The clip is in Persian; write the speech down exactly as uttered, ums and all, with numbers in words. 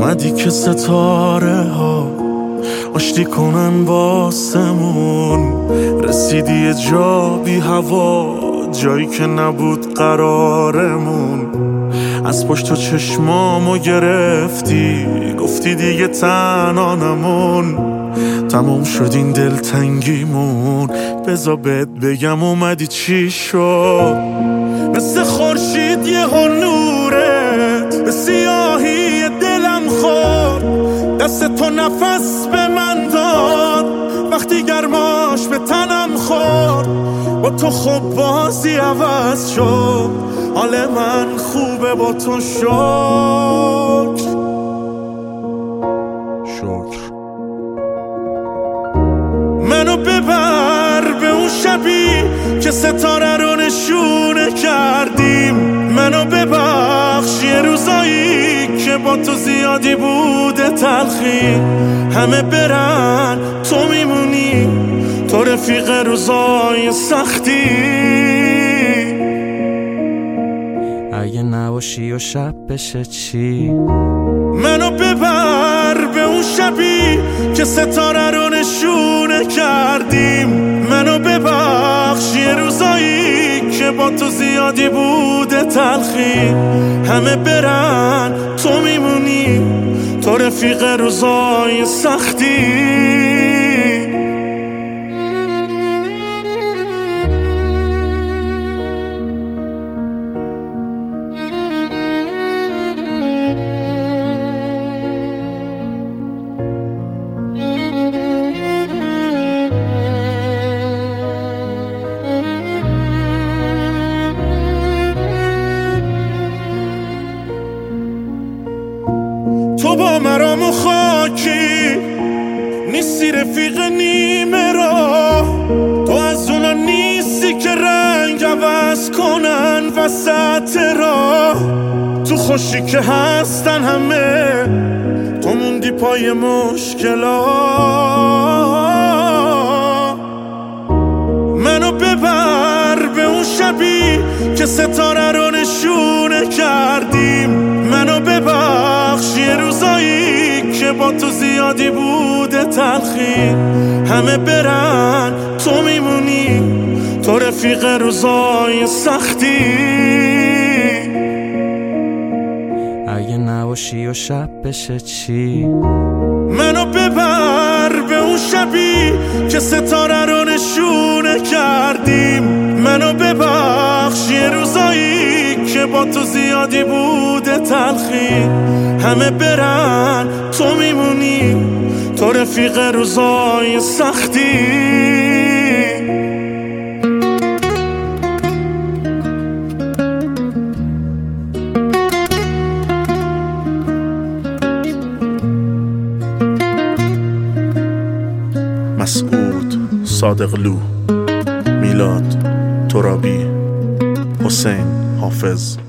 اومدی که ستاره ها آشتی کنن باسمون، رسیدی یه جا بی هوا، جایی که نبود قرارمون. از پشت تو چشمامو گرفتی، گفتی دیگه تنها نمون. تموم شد این دلتنگیمون، بذار بهت بگم اومدی چی شد. مثل خورشید یه نورت به سیاهی دلم خورد، دست تو نفس به من داد وقتی گرماش به تنم خورد. با تو خب بازی عوض شد، حال من خوبه با تو. شکر شکر منو ببر به اون شبی که ستاره رو نشونه کردیم. منو ببخش یه روزایی که با تو زیادی بوده تلخی. همه برن تو میمونی، تو رفیق روزای سختی. اگه نباشی و شب بشه چی؟ منو ببر به اون شبی که ستاره رو نشونه کردیم. منو ببخش یه روزایی که با تو زیادی بوده تلخی. همه برن تو میمونی، تو رفیق روزای سختی. تو با مرام و خاکی نیستی، رفیق نیمه را. تو از اونا نیستی که رنگ عوض کنن وسط را. تو خوشی که هستن همه، تو موندی پای مشکلا. منو ببر به اون شبی که ستاره رو نشونه کردیم. منو ببخش یه روزایی که با تو زیادی بوده تلخی. همه برن تو میمونی، تو رفیق روزای سختی. اگه نباشی و شب بشه چی؟ منو ببر به اون شبی که ستاره رو نشونه کردیم. منو ببخش یه روزایی که با تو زیادی بوده تلخی. همه برن تو میمونی، تو رفیق روزای سختی. مسعود صادقلو، میلاد ترابی، حسین حافظ.